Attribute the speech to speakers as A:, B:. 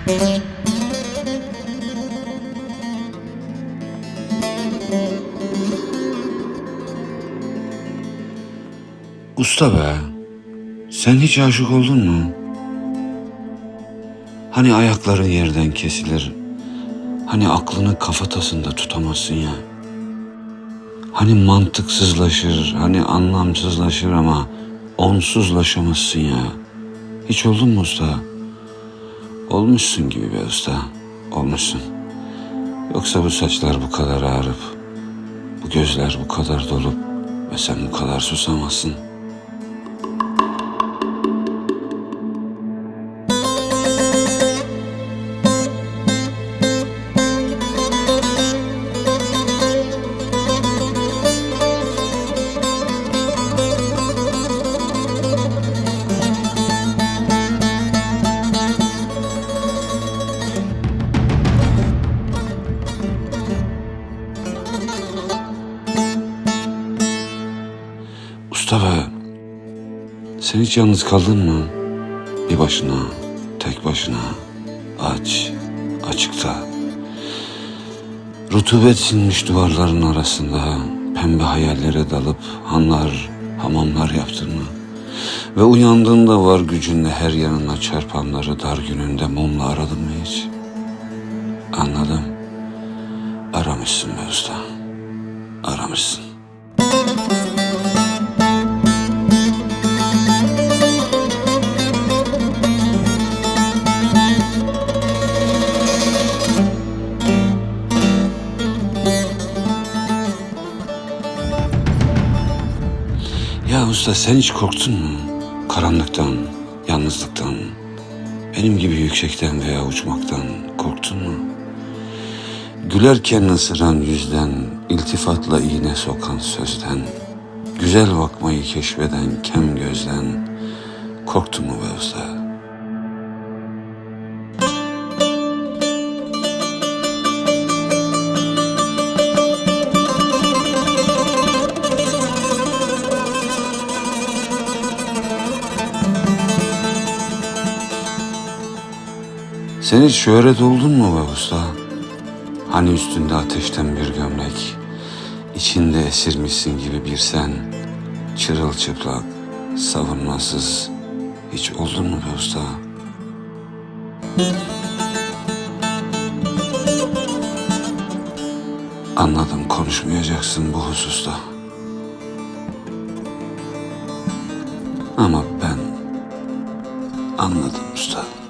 A: Usta be, sen hiç aşık oldun mu? Hani ayakların yerden kesilir, hani aklını kafatasında tutamazsın ya. Hani mantıksızlaşır, hani anlamsızlaşır ama onsuzlaşamazsın ya. Hiç oldun mu usta? Olmuşsun gibi be usta, olmuşsun. Yoksa bu saçlar bu kadar ağrıp, bu gözler bu kadar dolup ve sen bu kadar susamazsın. Usta be, sen hiç yalnız kaldın mı? Bir başına, tek başına, aç, açıkta. Rutubet sinmiş duvarların arasında pembe hayallere dalıp hanlar, hamamlar yaptın mı? Ve uyandığında var gücünle her yanına çarpanları dar gününde mumla aradın mı hiç? Anladım. Aramışsın be usta, aramışsın. Ya usta sen hiç korktun mu? Karanlıktan, yalnızlıktan, benim gibi yüksekten veya uçmaktan korktun mu? Gülerken ısıran yüzden, iltifatla iğne sokan sözden, güzel bakmayı keşfeden kem gözden korktun mu be usta? Sen hiç şöhret oldun mu be usta? Hani üstünde ateşten bir gömlek, içinde esirmişsin gibi bir sen, çırılçıplak, savunmasız, hiç oldun mu be usta? Anladım, konuşmayacaksın bu hususta. Ama ben anladım usta.